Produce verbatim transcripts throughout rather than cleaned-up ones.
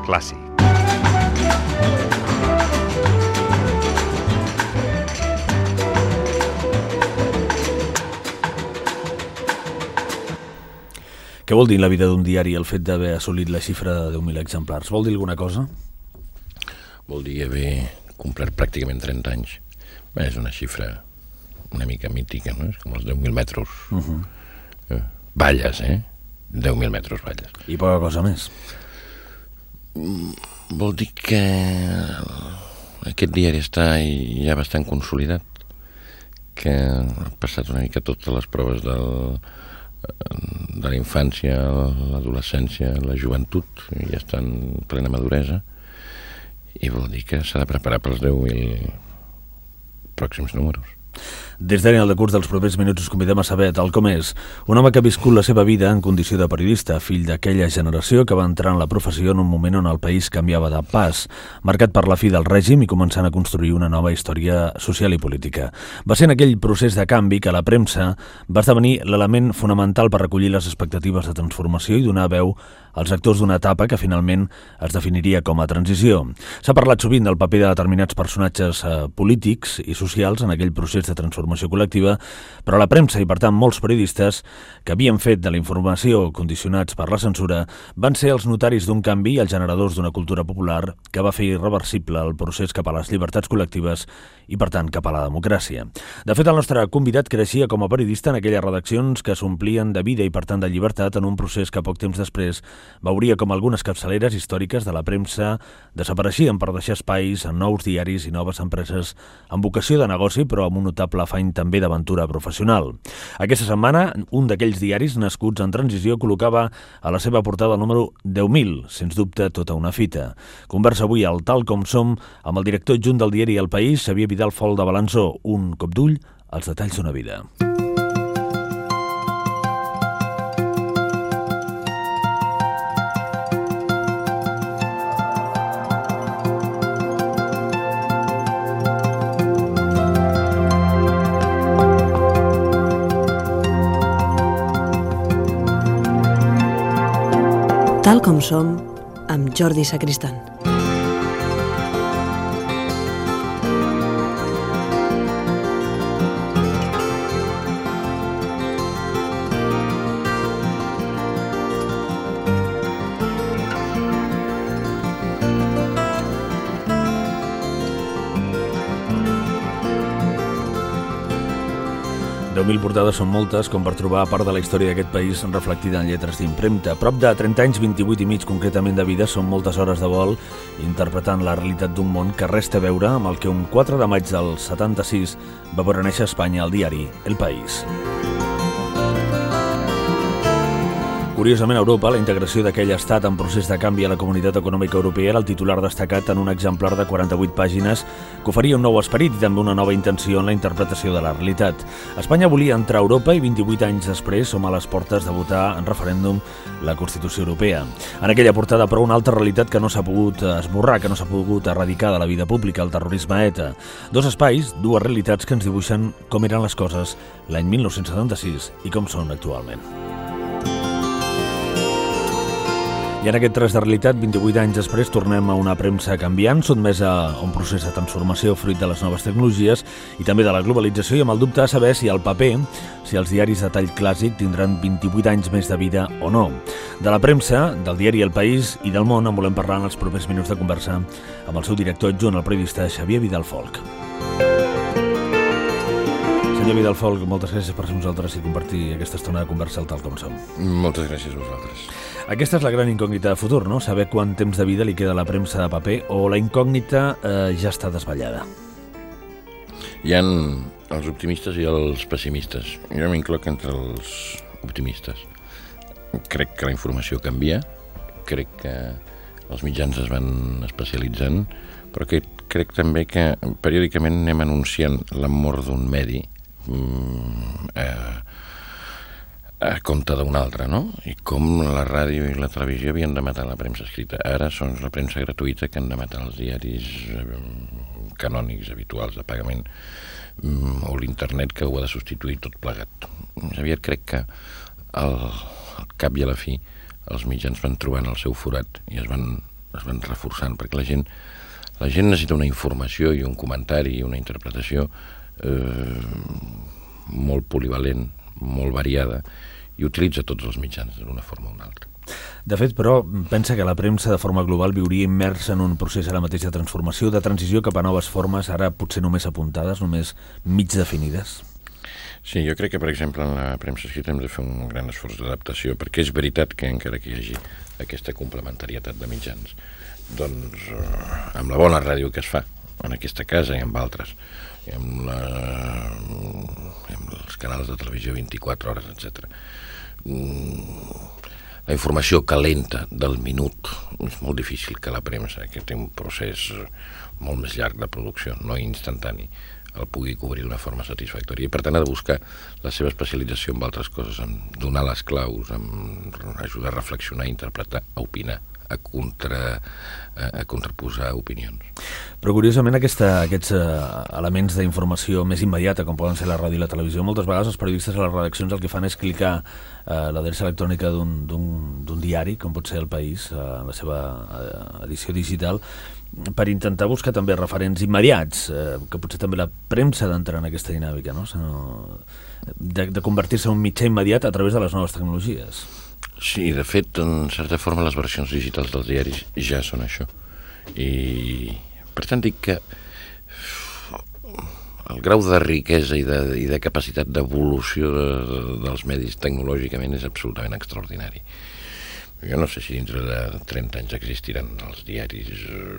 Clàssic. Què vol dir la vida d'un diari el fet d'haver assolit la xifra de deu mil exemplars? Vol dir alguna cosa? Vol dir haver complert pràcticament trenta anys. Bé, és una xifra una mica mítica, no? És com els deu mil metres. Uh-huh. eh, valles, eh? deu mil metres valles. I poca cosa més. Vol dir que aquest diari està ja bastant consolidat, que ha passat una mica totes les proves del... de la infància, l'adolescència, la joventut, ja està en plena maduresa, i vol dir que s'ha de preparar pels deu mil pròxims números. Des d'ara, en el decurs dels propers minuts, us convidem a saber tal com és un home que ha viscut la seva vida en condició de periodista, fill d'aquella generació que va entrar en la professió en un moment on el país canviava de pas, marcat per la fi del règim i començant a construir una nova història social i política. Va ser en aquell procés de canvi que la premsa va esdevenir l'element fonamental per recollir les expectatives de transformació i donar veu als actors d'una etapa que finalment es definiria com a transició. S'ha parlat sovint del paper de determinats personatges eh, polítics i socials en aquell procés de transformació col·lectiva, però la premsa i, per tant, molts periodistes que havien fet de la informació condicionats per la censura van ser els notaris d'un canvi i els generadors d'una cultura popular que va fer irreversible el procés cap a les llibertats col·lectives i, per tant, cap a la democràcia. De fet, el nostre convidat creixia com a periodista en aquelles redaccions que s'omplien de vida i, per tant, de llibertat en un procés que poc temps després veuria com algunes capçaleres històriques de la premsa desapareixien per deixar espais en nous diaris i noves empreses amb vocació de negoci, però amb un notable afany també d'aventura professional. Aquesta setmana, un d'aquells diaris nascuts en transició col·locava a la seva portada el número deu mil, sens dubte tota una fita. Conversa avui al Tal com som amb el director adjunt del diari El País, Xavier Vidal Fol de Balanzó. Un cop d'ull als detalls d'una vida. Tal com som, amb Jordi Sacristán. deu mil portades són moltes com per trobar part de la història d'aquest país reflectida en lletres d'impremta. Prop de trenta anys, vint-i-vuit i mig concretament de vida, són moltes hores de vol interpretant la realitat d'un món que res té a veure amb el que un quatre de maig del setanta-sis va veure néixer a Espanya el diari El País. Curiosament, a Europa, la integració d'aquell estat en procés de canvi a la Comunitat Econòmica Europea era el titular destacat en un exemplar de quaranta-vuit pàgines que oferia un nou esperit i també una nova intenció en la interpretació de la realitat. Espanya volia entrar a Europa i vint-i-vuit anys després som a les portes de votar en referèndum la Constitució Europea. En aquella portada, però, una altra realitat que no s'ha pogut esborrar, que no s'ha pogut erradicar de la vida pública, el terrorisme ETA. Dos espais, dues realitats que ens dibuixen com eren les coses l'any mil nou-cents setanta-sis i com són actualment. I en aquest tras de realitat, vint-i-vuit anys després, tornem a una premsa canviant, sotmesa a un procés de transformació fruit de les noves tecnologies i també de la globalització, i amb el dubte de saber si el paper, si els diaris de tall clàssic tindran vint-i-vuit anys més de vida o no. De la premsa, del diari El País i del món en volem parlar en els propers minuts de conversa amb el seu director adjunt, el periodista Xavier Vidal Folch. Senyor Vidal Folch, moltes gràcies per ser amb nosaltres i compartir aquesta estona de conversa al Tal com som. Moltes gràcies a vosaltres. Aquesta és la gran incògnita de futur, no? Saber quant temps de vida li queda a la premsa de paper o la incògnita eh, ja està desvetllada. Hi ha els optimistes i els pessimistes. Jo m'incloc entre els optimistes. Crec que la informació canvia, crec que els mitjans es van especialitzant, però que, crec també que periòdicament anem anunciant la mort d'un medi eh, a compte d'un altre, no? I com la ràdio i la televisió havien de matar la premsa escrita. Ara són la premsa gratuïta que han de matar els diaris canònics, habituals, de pagament, o l'internet que ho ha de substituir tot plegat. Aviat crec que al, al cap i a la fi els mitjans van trobant el seu forat i es van es van reforçant, perquè la gent, la gent necessita una informació i un comentari i una interpretació eh, molt polivalent, molt variada, i utilitza tots els mitjans d'una forma o una altra. De fet, però, pensa que la premsa de forma global viuria immersa en un procés ara mateix de transformació, de transició cap a noves formes, ara potser només apuntades, només mig definides? Sí, jo crec que, per exemple, en la premsa escrita hem de fer un gran esforç d'adaptació, perquè és veritat que encara que hi hagi aquesta complementarietat de mitjans, doncs eh, amb la bona ràdio que es fa en aquesta casa i amb altres, i amb, la, amb els canals de televisió vint-i-quatre hores, etcètera. La informació calenta del minut és molt difícil que la premsa, que té un procés molt més llarg de producció, no instantani, el pugui cobrir d'una forma satisfactòria. I per tant ha de buscar la seva especialització en altres coses, en donar les claus, en ajudar a reflexionar, a interpretar, a opinar, a, contra, a contraposar opinions. Però curiosament aquesta, aquests uh, elements d'informació més immediata, com poden ser la ràdio i la televisió, moltes vegades els periodistes a les redaccions el que fan és clicar uh, l'adreça electrònica d'un diari, com pot ser El País, uh, la seva uh, edició digital, per intentar buscar també referents immediats, eh, que potser també la premsa ha d'entrar en aquesta dinàmica, no? de, de convertir-se en un mitjà immediat a través de les noves tecnologies. Sí, de fet, en certa forma les versions digitals dels diaris ja són això. I per tant dic que el grau de riquesa i de, i de capacitat d'evolució de, de, dels medis tecnològicament és absolutament extraordinari. Jo no sé si dintre de trenta anys existiran els diaris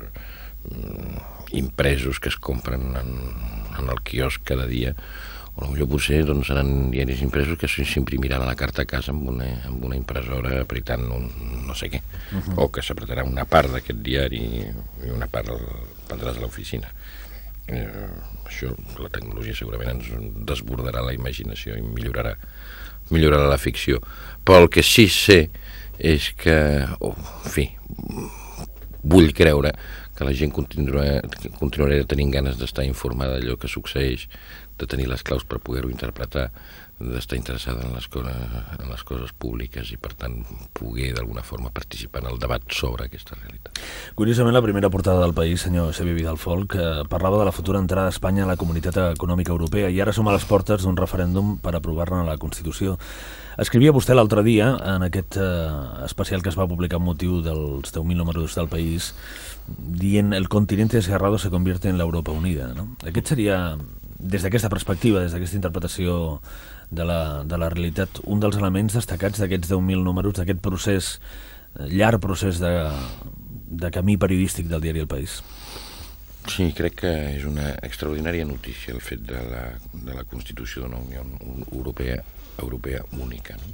eh, impresos que es compren en, en el quiosc cada dia, o potser potser doncs, seran diaris impresos que s'imprimiran a la carta a casa amb una, amb una impressora apretant un no sé què, uh-huh. o que s'apretarà una part d'aquest diari i una part el prendràs a l'oficina. Eh, això, la tecnologia segurament ens desbordarà la imaginació i millorarà, millorarà la ficció. Però el que sí sé és que, oh, en fi, vull creure que la gent continuarà, continuarà tenint ganes d'estar informada d'allò que succeeix, de tenir les claus per poder-ho interpretar, d'estar interessada en les, coses, en les coses públiques i, per tant, poder d'alguna forma participar en el debat sobre aquesta realitat. Curiosament, la primera portada del País, senyor Xavier Vidal Folch, eh, parlava de la futura entrada d'Espanya a la Comunitat Econòmica Europea i ara som a les portes d'un referèndum per aprovar-ne la Constitució. Escrivia vostè l'altre dia, en aquest eh, especial que es va publicar amb motiu dels deu mil números del País, dient el continente desgarrado se convierte en l'Europa unida. No? Aquest seria, des d'aquesta perspectiva, des d'aquesta interpretació de la, de la realitat, un dels elements destacats d'aquests deu mil números, d'aquest procés, llarg procés de, de camí periodístic del diari El País. Sí, crec que és una extraordinària notícia el fet de la, de la constitució d'una Unió Europea, europea única. No?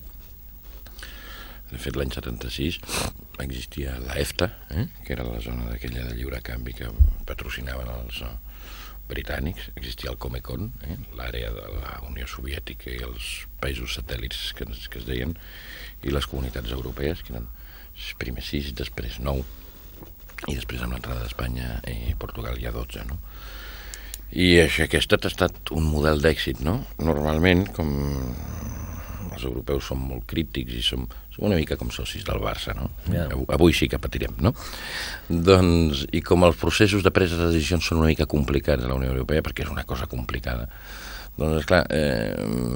De fet, l'any setanta-sis existia la EFTA, eh? que era la zona d'aquella de lliure canvi que patrocinaven els uh, britànics, existia el Comecon, eh? l'àrea de la Unió Soviètica i els països satèl·lits que, que es deien, i les comunitats europees, que eren primer sis, després nou, i després amb l'entrada d'Espanya i Portugal hi ha dotze, no? I això, aquest ha estat un model d'èxit, no? Normalment, com els europeus són molt crítics i som, som una mica com socis del Barça, no? Yeah. Avui sí que patirem, no? Doncs, i com els processos de presa de decisions són una mica complicats a la Unió Europea, perquè és una cosa complicada, doncs, esclar, eh,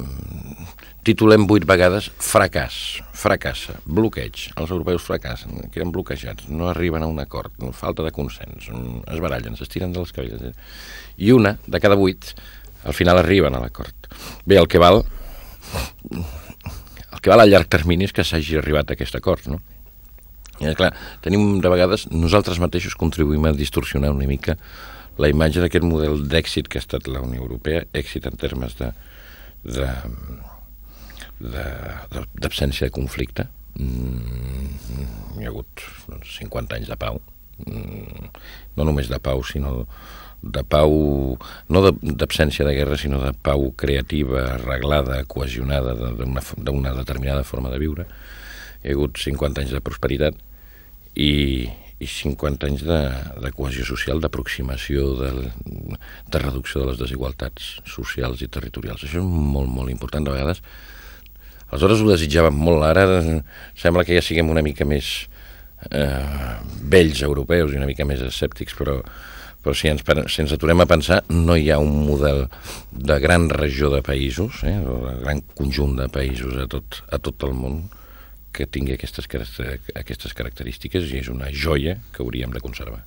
titulem vuit vegades fracàs, fracassa, bloqueig, els europeus fracassen, queden bloquejats, no arriben a un acord, falta de consens, es barallen, s'estiren dels cabells, i una de cada vuit al final arriben a l'acord. Bé, el que val el que val a llarg termini és que s'hagi arribat a aquest acord, no? I clar, tenim de vegades, nosaltres mateixos contribuïm a distorsionar una mica la imatge d'aquest model d'èxit que ha estat la Unió Europea, èxit en termes de, de, de, de, d'absència de conflicte. Mm, hi ha hagut doncs, cinquanta anys de pau, mm, no només de pau, sinó de pau, no de, d'absència de guerra, sinó de pau creativa, arreglada, cohesionada, d'una, d'una determinada forma de viure. Hi ha hagut cinquanta anys de prosperitat i i cinquanta anys de, de cohesió social, d'aproximació, de, de reducció de les desigualtats socials i territorials. Això és molt, molt important. De vegades, aleshores ho desitjàvem molt, ara sembla que ja siguem una mica més eh, vells europeus i una mica més escèptics, però, però si, ens, si ens aturem a pensar, no hi ha un model de gran regió de països, eh, o de gran conjunt de països a tot, a tot el món que tingui aquestes, aquestes característiques, i és una joia que hauríem de conservar.